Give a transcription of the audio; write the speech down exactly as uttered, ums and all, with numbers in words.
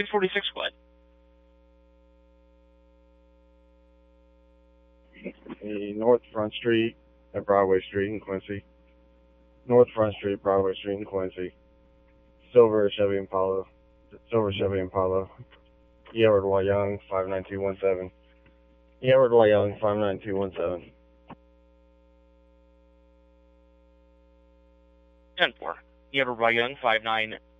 six forty-six Quad. North Front Street at Broadway Street in Quincy. North Front Street, Broadway Street in Quincy. Silver Chevy Impala. Silver Chevy Impala. Edward Y. Young, five nine two one seven. Edward Y. Young, five nine two one seven. ten four. Edward Y. Young, five nine